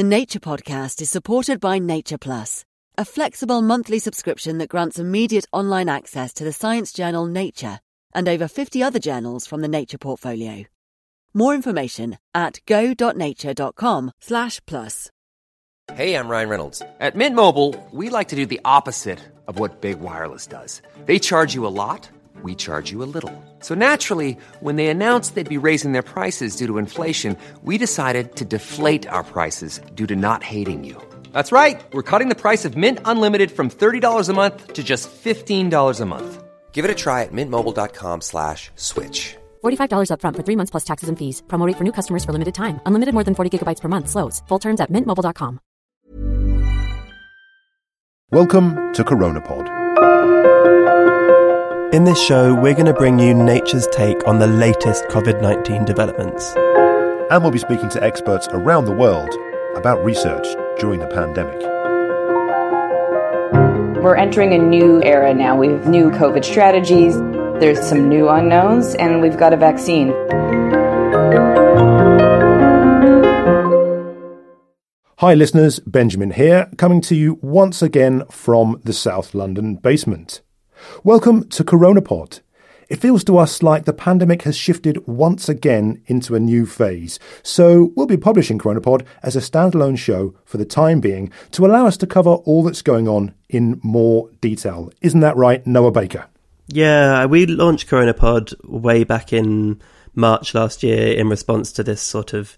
The Nature Podcast is supported by Nature Plus, a flexible monthly subscription that grants immediate online access to the science journal Nature and over 50 other journals from the Nature portfolio. More information at go.nature.com/plus. Hey, I'm Ryan Reynolds. At Mint Mobile, we like to do the opposite of what Big Wireless does. They charge you a lot, we charge you a little. So naturally, when they announced they'd be raising their prices due to inflation, we decided to deflate our prices due to not hating you. That's right. We're cutting the price of Mint Unlimited from $30 a month to just $15 a month. Give it a try at mintmobile.com/switch. $45 up front for 3 months plus taxes and fees. Promo rate for new customers for limited time. Unlimited more than 40 gigabytes per month. Slows full terms at mintmobile.com. Welcome to CoronaPod. In this show, we're going to bring you Nature's take on the latest COVID-19 developments. And we'll be speaking to experts around the world about research during the pandemic. We're entering a new era now. We have new COVID strategies, there's some new unknowns, and we've got a vaccine. Hi listeners, Benjamin here, coming to you once again from the South London basement. Welcome to CoronaPod. It feels to us like the pandemic has shifted once again into a new phase, so we'll be publishing CoronaPod as a standalone show for the time being to allow us to cover all that's going on in more detail. Isn't that right, Noah Baker? Yeah, we launched CoronaPod way back in March last year in response to this sort of,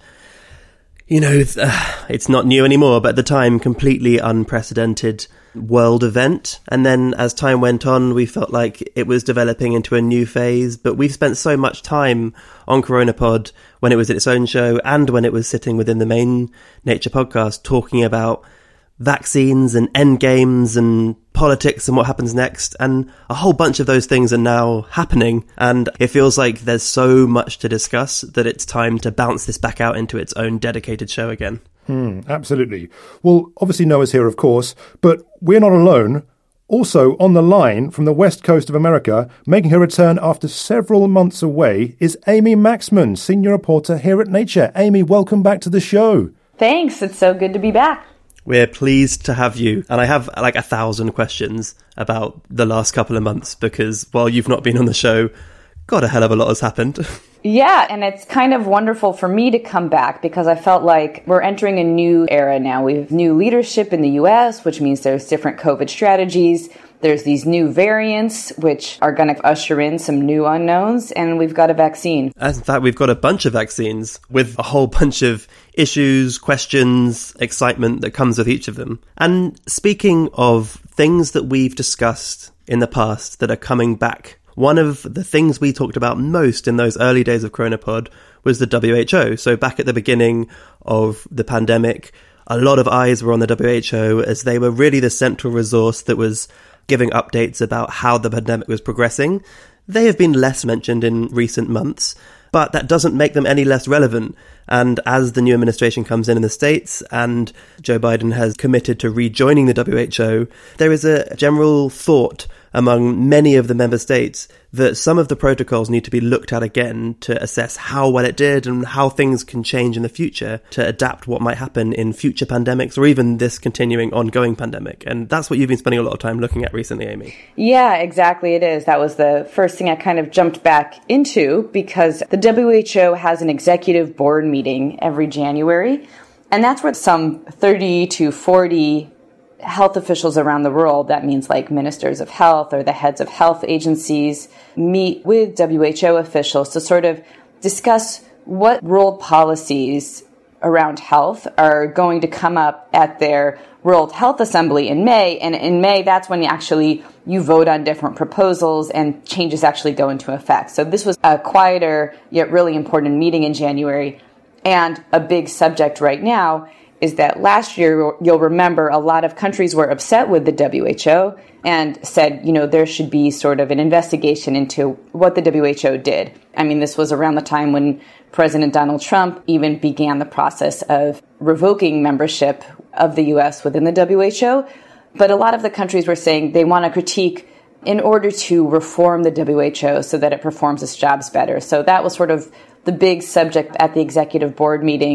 it's not new anymore, but at the time, completely unprecedented world event. And then as time went on, we felt like it was developing into a new phase. But we've spent so much time on CoronaPod when it was its own show and when it was sitting within the main Nature podcast talking about vaccines and endgames and politics and what happens next. And a whole bunch of those things are now happening. And it feels like there's so much to discuss that it's time to bounce this back out into its own dedicated show again. Absolutely. Well, obviously Noah's here, of course, but we're not alone. Also on the line from the west coast of America, making her return after several months away, is Amy Maxman, senior reporter here at Nature. Amy, welcome back to the show. Thanks. It's so good to be back. We're pleased to have you. And I have like 1,000 questions about the last couple of months because while you've not been on the show, God, a hell of a lot has happened. Yeah, and it's kind of wonderful for me to come back because I felt like we're entering a new era now. We have new leadership in the US, which means there's different COVID strategies. There's these new variants, which are going to usher in some new unknowns, and we've got a vaccine. In fact, we've got a bunch of vaccines with a whole bunch of issues, questions, excitement that comes with each of them. And speaking of things that we've discussed in the past that are coming back, one of the things we talked about most in those early days of CoronaPod was the WHO. So back at the beginning of the pandemic, a lot of eyes were on the WHO as they were really the central resource that was giving updates about how the pandemic was progressing. They have been less mentioned in recent months, but that doesn't make them any less relevant. And as the new administration comes in the States and Joe Biden has committed to rejoining the WHO, there is a general thought among many of the member states that some of the protocols need to be looked at again to assess how well it did and how things can change in the future to adapt what might happen in future pandemics or even this continuing ongoing pandemic. And that's what you've been spending a lot of time looking at recently, Amy. Yeah, exactly. It is. That was the first thing I kind of jumped back into because the WHO has an executive board meeting every January. And that's where some 30 to 40 health officials around the world, that means like ministers of health or the heads of health agencies, meet with WHO officials to sort of discuss what world policies around health are going to come up at their World Health Assembly in May. And in May, that's when you vote on different proposals and changes actually go into effect. So this was a quieter yet really important meeting in January. And a big subject right now is that last year, you'll remember, a lot of countries were upset with the WHO and said, there should be sort of an investigation into what the WHO did. I mean, this was around the time when President Donald Trump even began the process of revoking membership of the U.S. within the WHO. But a lot of the countries were saying they want to critique in order to reform the WHO so that it performs its jobs better. So that was sort of the big subject at the executive board meeting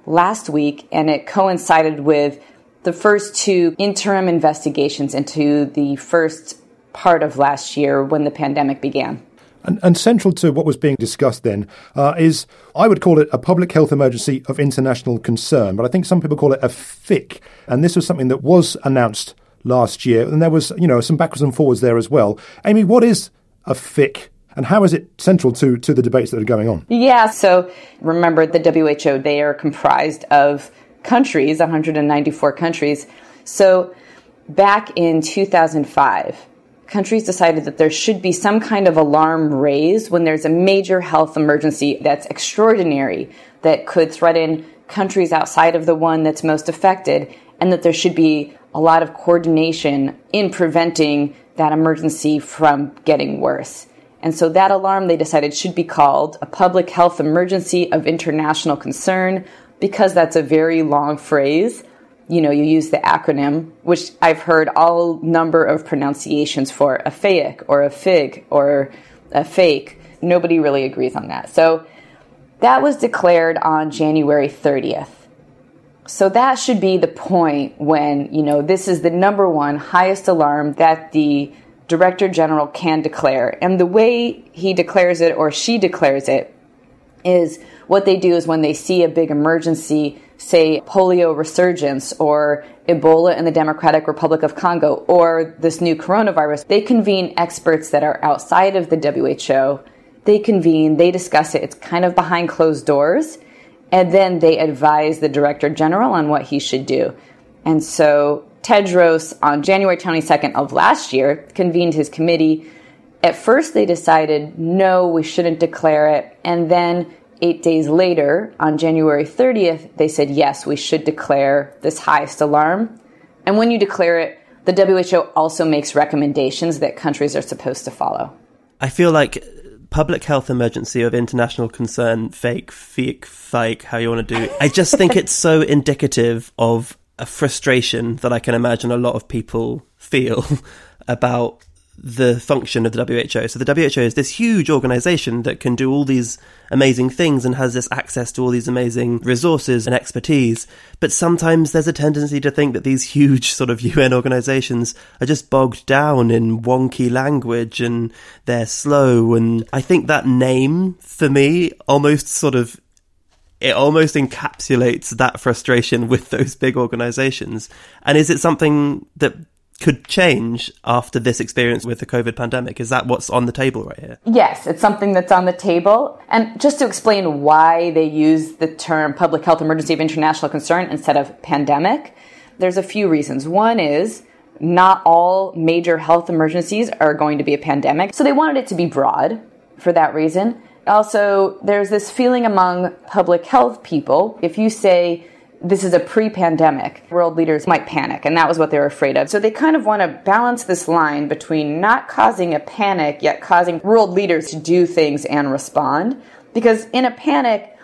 last week, and it coincided with the first two interim investigations into the first part of last year when the pandemic began. And central to what was being discussed then is, I would call it a public health emergency of international concern, but I think some people call it a FIC. And this was something that was announced last year, and there was, some backwards and forwards there as well. Amy, what is a FIC? And how is it central to the debates that are going on? Yeah, so remember the WHO, they are comprised of countries, 194 countries. So back in 2005, countries decided that there should be some kind of alarm raised when there's a major health emergency that's extraordinary, that could threaten countries outside of the one that's most affected, and that there should be a lot of coordination in preventing that emergency from getting worse. And so that alarm, they decided, should be called a public health emergency of international concern, because that's a very long phrase. You use the acronym, which I've heard all number of pronunciations for, a FAIC or a FIG or a fake. Nobody really agrees on that. So that was declared on January 30th. So that should be the point when, this is the number one highest alarm that the Director General can declare. And the way he declares it or she declares it is what they do is when they see a big emergency, say polio resurgence or Ebola in the Democratic Republic of Congo or this new coronavirus, they convene experts that are outside of the WHO. They convene, they discuss it. It's kind of behind closed doors. And then they advise the Director General on what he should do. And so Tedros, on January 22nd of last year, convened his committee. At first, they decided, no, we shouldn't declare it. And then 8 days later, on January 30th, they said, yes, we should declare this highest alarm. And when you declare it, the WHO also makes recommendations that countries are supposed to follow. I feel like public health emergency of international concern, FIC, how you want to do it. I just think it's so indicative of a frustration that I can imagine a lot of people feel about the function of the WHO. So the WHO is this huge organization that can do all these amazing things and has this access to all these amazing resources and expertise. But sometimes there's a tendency to think that these huge sort of UN organizations are just bogged down in wonky language and they're slow. And I think that name, for me, almost encapsulates that frustration with those big organizations. And is it something that could change after this experience with the COVID pandemic? Is that what's on the table right here? Yes, it's something that's on the table. And just to explain why they use the term public health emergency of international concern instead of pandemic, there's a few reasons. One is not all major health emergencies are going to be a pandemic. So they wanted it to be broad for that reason. Also, there's this feeling among public health people, if you say this is a pre-pandemic, world leaders might panic, and that was what they were afraid of. So they kind of want to balance this line between not causing a panic, yet causing world leaders to do things and respond. Because in a panic,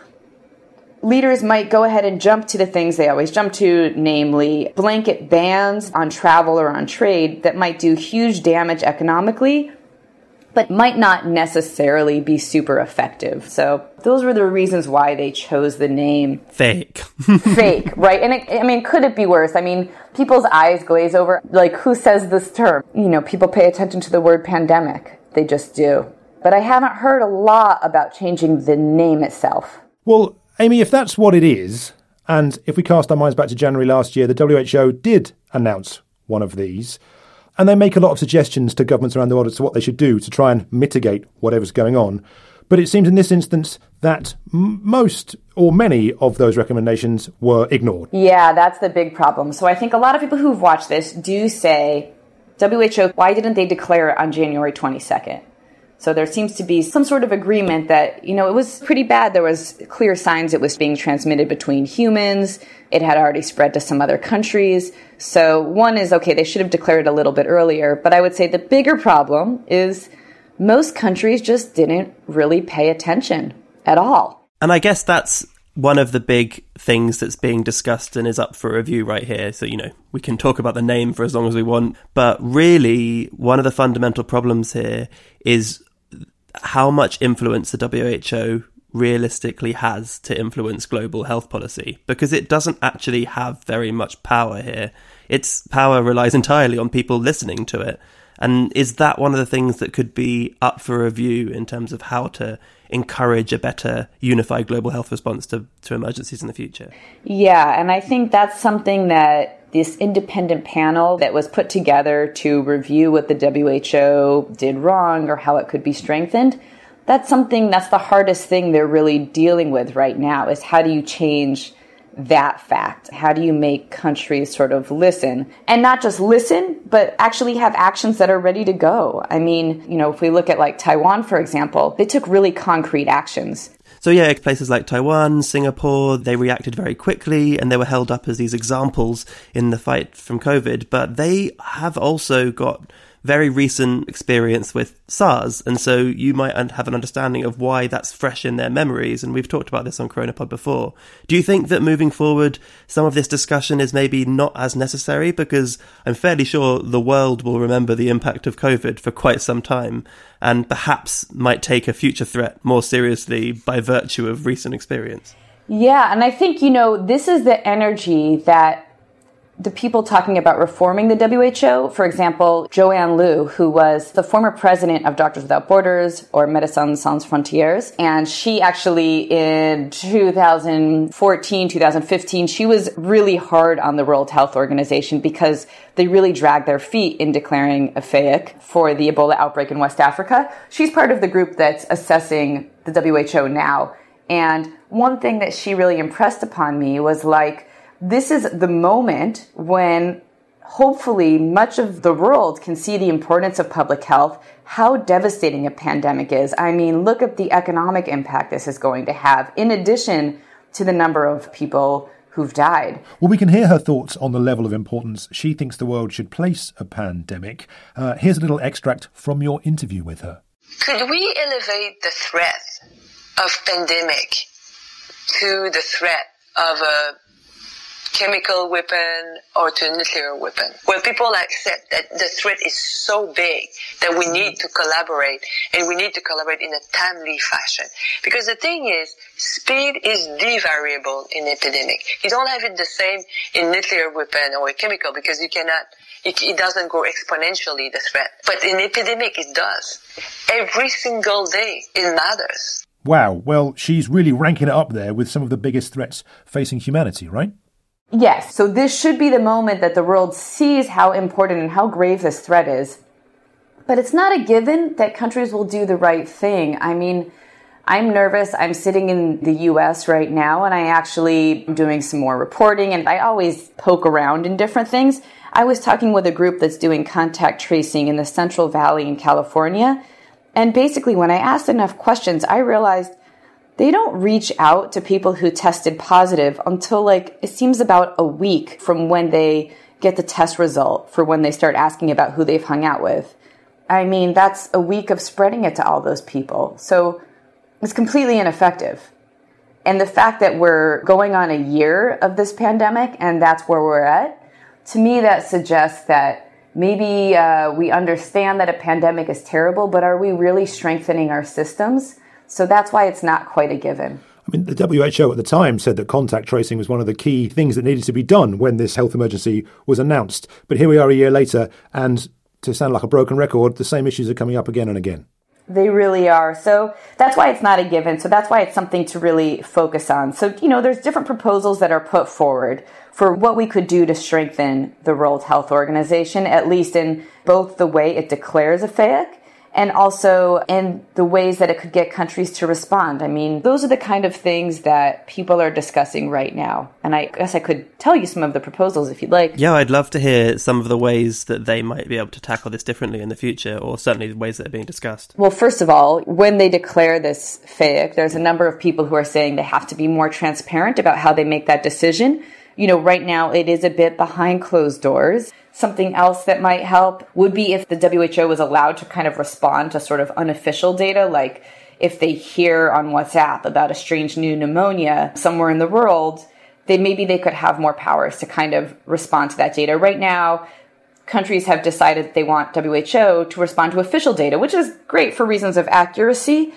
leaders might go ahead and jump to the things they always jump to, namely blanket bans on travel or on trade that might do huge damage economically, but might not necessarily be super effective. So those were the reasons why they chose the name. Fake, right? And could it be worse? People's eyes glaze over. Like, who says this term? People pay attention to the word pandemic. They just do. But I haven't heard a lot about changing the name itself. Well, Amy, if that's what it is, and if we cast our minds back to January last year, the WHO did announce one of these. And they make a lot of suggestions to governments around the world as to what they should do to try and mitigate whatever's going on. But it seems in this instance that most or many of those recommendations were ignored. Yeah, that's the big problem. So I think a lot of people who've watched this do say, WHO, why didn't they declare it on January 22nd? So there seems to be some sort of agreement that, it was pretty bad. There was clear signs it was being transmitted between humans. It had already spread to some other countries. So one is, okay, they should have declared it a little bit earlier. But I would say the bigger problem is most countries just didn't really pay attention at all. And I guess that's one of the big things that's being discussed and is up for review right here. So, we can talk about the name for as long as we want. But really, one of the fundamental problems here is how much influence the WHO realistically has to influence global health policy, because it doesn't actually have very much power here. Its power relies entirely on people listening to it. And is that one of the things that could be up for review in terms of how to encourage a better unified global health response to emergencies in the future? Yeah, and I think that's something that this independent panel that was put together to review what the WHO did wrong or how it could be strengthened, that's the hardest thing they're really dealing with right now, is how do you change that fact? How do you make countries sort of listen? And not just listen, but actually have actions that are ready to go. I mean, if we look at like Taiwan, for example, they took really concrete actions. So yeah, places like Taiwan, Singapore, they reacted very quickly and they were held up as these examples in the fight from COVID. But they have also got very recent experience with SARS. And so you might have an understanding of why that's fresh in their memories. And we've talked about this on CoronaPod before. Do you think that moving forward, some of this discussion is maybe not as necessary? Because I'm fairly sure the world will remember the impact of COVID for quite some time and perhaps might take a future threat more seriously by virtue of recent experience. Yeah, and I think, this is the energy that the people talking about reforming the WHO, for example, Joanne Liu, who was the former president of Doctors Without Borders or Médecins Sans Frontières, and she actually in 2014, 2015, she was really hard on the World Health Organization because they really dragged their feet in declaring a FAIC for the Ebola outbreak in West Africa. She's part of the group that's assessing the WHO now. And one thing that she really impressed upon me was this is the moment when hopefully much of the world can see the importance of public health, how devastating a pandemic is. I mean, look at the economic impact this is going to have, in addition to the number of people who've died. Well, we can hear her thoughts on the level of importance she thinks the world should place a pandemic. Here's a little extract from your interview with her. Could we elevate the threat of pandemic to the threat of a chemical weapon or to a nuclear weapon, where people accept that the threat is so big that we need to collaborate, and we need to collaborate in a timely fashion? Because the thing is, speed is the variable in epidemic. You don't have it the same in nuclear weapon or a chemical, because it doesn't grow exponentially, the threat. But in epidemic, it does. Every single day, it matters. Wow, well, she's really ranking it up there with some of the biggest threats facing humanity, right? Yes, so this should be the moment that the world sees how important and how grave this threat is. But it's not a given that countries will do the right thing. I mean, I'm nervous. I'm sitting in the US right now, and I actually am doing some more reporting, and I always poke around in different things. I was talking with a group that's doing contact tracing in the Central Valley in California, and basically when I asked enough questions, I realized they don't reach out to people who tested positive until it seems about a week from when they get the test result for when they start asking about who they've hung out with. I mean, that's a week of spreading it to all those people. So it's completely ineffective. And the fact that we're going on a year of this pandemic and that's where we're at, to me that suggests that maybe we understand that a pandemic is terrible, but are we really strengthening our systems? So that's why it's not quite a given. I mean, the WHO at the time said that contact tracing was one of the key things that needed to be done when this health emergency was announced. But here we are a year later, and to sound like a broken record, the same issues are coming up again and again. They really are. So that's why it's not a given. So that's why it's something to really focus on. So, there's different proposals that are put forward for what we could do to strengthen the World Health Organization, at least in both the way it declares a FAIC and also in the ways that it could get countries to respond. I mean, those are the kind of things that people are discussing right now. And I guess I could tell you some of the proposals if you'd like. Yeah, I'd love to hear some of the ways that they might be able to tackle this differently in the future, or certainly the ways that are being discussed. Well, first of all, when they declare this FAIC, there's a number of people who are saying they have to be more transparent about how they make that decision. Right now it is a bit behind closed doors. Something else that might help would be if the WHO was allowed to kind of respond to sort of unofficial data, like if they hear on WhatsApp about a strange new pneumonia somewhere in the world, maybe they could have more powers to kind of respond to that data. Right now, countries have decided that they want WHO to respond to official data, which is great for reasons of accuracy,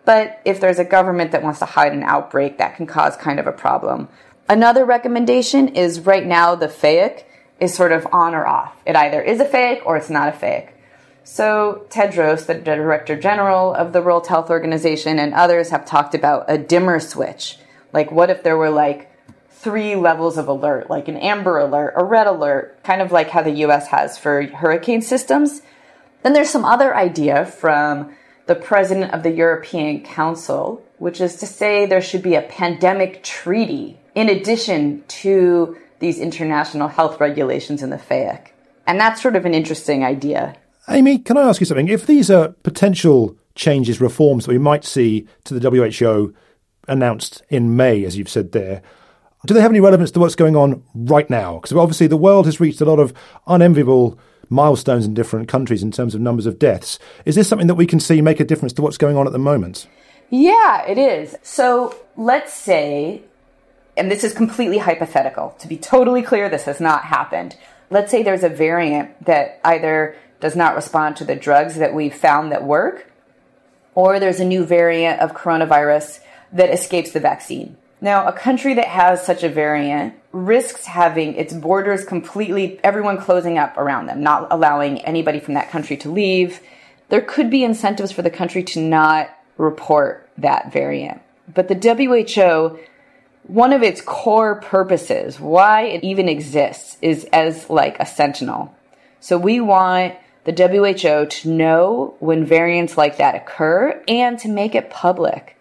But if there's a government that wants to hide an outbreak, that can cause kind of a problem. Another recommendation is right now the FAIC is sort of on or off. It either is a FAIC or it's not a FAIC. So Tedros, the Director General of the World Health Organization, and others have talked about a dimmer switch. Like, what if there were like 3 levels of alert, like an amber alert, a red alert, kind of like how the US has for hurricane systems? Then there's some other idea from the President of the European Council, which is to say there should be a pandemic treaty in addition to these international health regulations in the FAIC. And that's sort of an interesting idea. Amy, can I ask you something? If these are potential changes, reforms that we might see to the WHO announced in May, as you've said there, do they have any relevance to what's going on right now? Because obviously the world has reached a lot of unenviable milestones in different countries in terms of numbers of deaths. Is this something that we can see make a difference to what's going on at the moment? Yeah, it is. So let's say, and this is completely hypothetical, to be totally clear, this has not happened. Let's say there's a variant that either does not respond to the drugs that we've found that work, or there's a new variant of coronavirus that escapes the vaccine. Now, a country that has such a variant risks having its borders completely, everyone closing up around them, not allowing anybody from that country to leave. There could be incentives for the country to not report that variant. But the WHO, one of its core purposes, why it even exists, is as like a sentinel. So we want the WHO to know when variants like that occur and to make it public.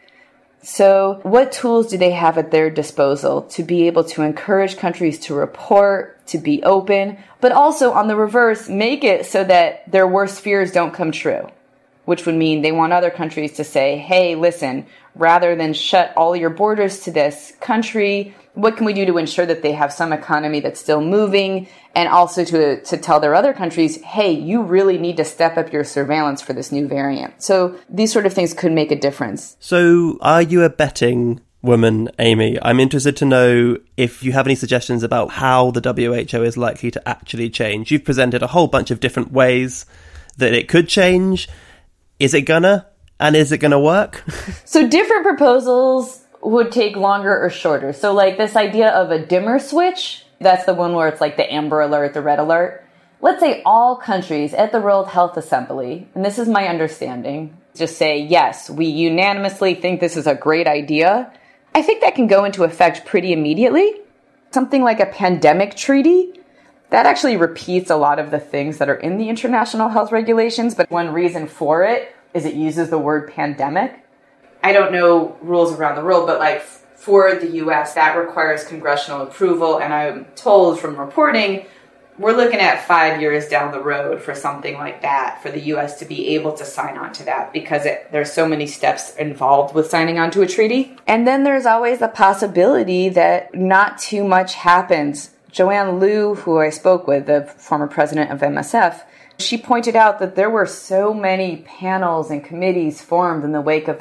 So what tools do they have at their disposal to be able to encourage countries to report, to be open, but also on the reverse, make it so that their worst fears don't come true, which would mean they want other countries to say, hey, listen, rather than shut all your borders to this country, what can we do to ensure that they have some economy that's still moving, and also to tell their other countries, hey, you really need to step up your surveillance for this new variant. So these sort of things could make a difference. So are you a betting woman, Amy? I'm interested to know if you have any suggestions about how the WHO is likely to actually change. You've presented a whole bunch of different ways that it could change. Is it gonna? And is it gonna work? So different proposals would take longer or shorter. So like this idea of a dimmer switch, that's the one where it's like the amber alert, the red alert. Let's say all countries at the World Health Assembly, and this is my understanding, just say, yes, we unanimously think this is a great idea. I think that can go into effect pretty immediately. Something like a pandemic treaty, that actually repeats a lot of the things that are in the international health regulations, but one reason for it is it uses the word pandemic. I don't know rules around the world, but like for the US, that requires congressional approval. And I'm told from reporting, we're looking at 5 years down the road for something like that, for the US to be able to sign on to that, because there's so many steps involved with signing on to a treaty. And then there's always the possibility that not too much happens. Joanne Liu, who I spoke with, the former president of MSF, she pointed out that there were so many panels and committees formed in the wake of the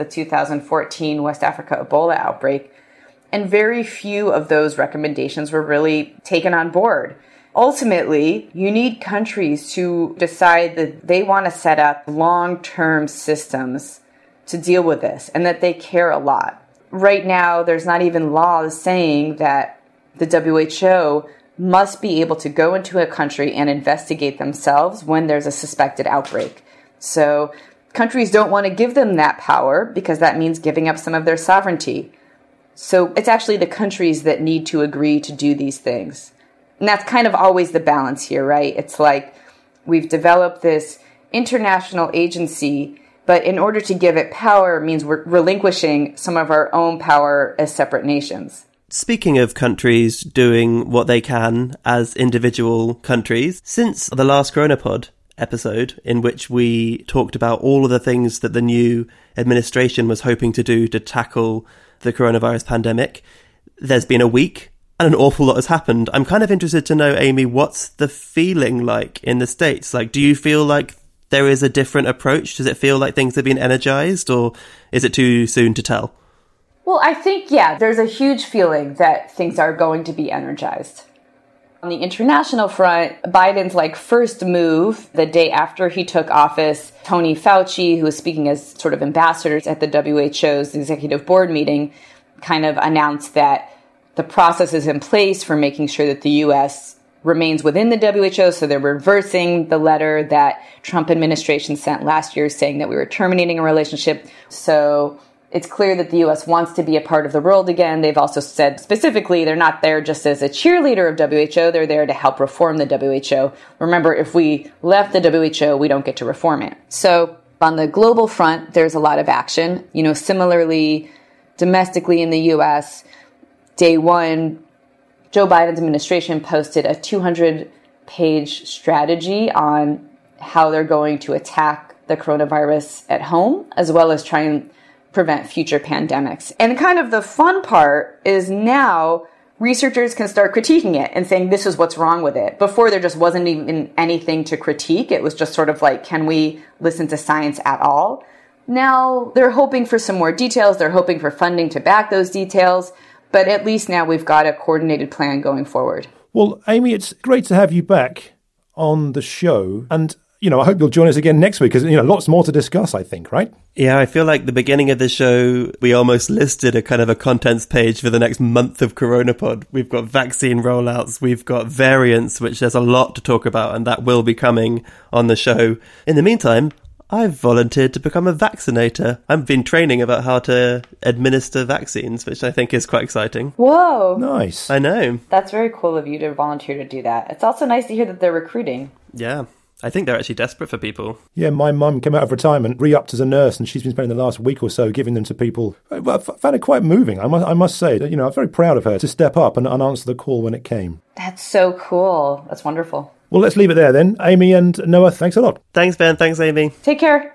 2014 West Africa Ebola outbreak, and very few of those recommendations were really taken on board. Ultimately, you need countries to decide that they want to set up long-term systems to deal with this, and that they care a lot. Right now, there's not even laws saying that the WHO must be able to go into a country and investigate themselves when there's a suspected outbreak. So countries don't want to give them that power because that means giving up some of their sovereignty. So it's actually the countries that need to agree to do these things. And that's kind of always the balance here, right? It's like we've developed this international agency, but in order to give it power means we're relinquishing some of our own power as separate nations. Speaking of countries doing what they can as individual countries, since the last CoronaPod episode, in which we talked about all of the things that the new administration was hoping to do to tackle the coronavirus pandemic, there's been a week and an awful lot has happened. I'm kind of interested to know, Amy, what's the feeling like in the States? Like, do you feel like there is a different approach? Does it feel like things have been energized, or is it too soon to tell? Well, I think, yeah, there's a huge feeling that things are going to be energized. On the international front, Biden's first move the day after he took office, Tony Fauci, who was speaking as sort of ambassadors at the WHO's executive board meeting, kind of announced that the process is in place for making sure that the U.S. remains within the WHO. So they're reversing the letter that Trump administration sent last year saying that we were terminating a relationship. So it's clear that the U.S. wants to be a part of the world again. They've also said specifically they're not there just as a cheerleader of WHO. They're there to help reform the WHO. Remember, if we left the WHO, we don't get to reform it. So on the global front, there's a lot of action. Similarly, domestically in the U.S., day one, Joe Biden's administration posted a 200-page strategy on how they're going to attack the coronavirus at home, as well as try and prevent future pandemics. And kind of the fun part is now researchers can start critiquing it and saying this is what's wrong with it. Before, there just wasn't even anything to critique. It was just sort of can we listen to science at all? Now they're hoping for some more details. They're hoping for funding to back those details. But at least now we've got a coordinated plan going forward. Well, Amy, it's great to have you back on the show. And I hope you'll join us again next week because, lots more to discuss, I think, right? Yeah, I feel like the beginning of the show, we almost listed a kind of a contents page for the next month of CoronaPod. We've got vaccine rollouts, we've got variants, which there's a lot to talk about, and that will be coming on the show. In the meantime, I've volunteered to become a vaccinator. I've been training about how to administer vaccines, which I think is quite exciting. Whoa. Nice. I know. That's very cool of you to volunteer to do that. It's also nice to hear that they're recruiting. Yeah. I think they're actually desperate for people. Yeah, my mum came out of retirement, re-upped as a nurse, and she's been spending the last week or so giving them to people. I found it quite moving, I must say. I'm very proud of her to step up and answer the call when it came. That's so cool. That's wonderful. Well, let's leave it there then. Amy and Noah, thanks a lot. Thanks, Ben. Thanks, Amy. Take care.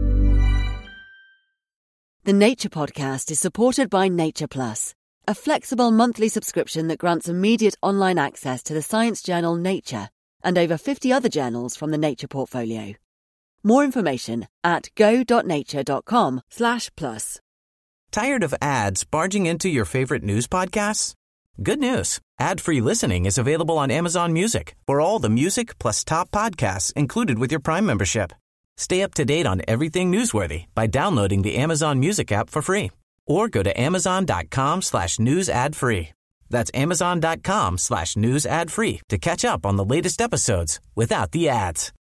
The Nature Podcast is supported by Nature Plus, a flexible monthly subscription that grants immediate online access to the science journal Nature and over 50 other journals from the Nature portfolio. More information at go.nature.com/plus. Tired of ads barging into your favorite news podcasts? Good news. Ad-free listening is available on Amazon Music for all the music plus top podcasts included with your Prime membership. Stay up to date on everything newsworthy by downloading the Amazon Music app for free or go to amazon.com/news ad free. That's amazon.com/news ad free to catch up on the latest episodes without the ads.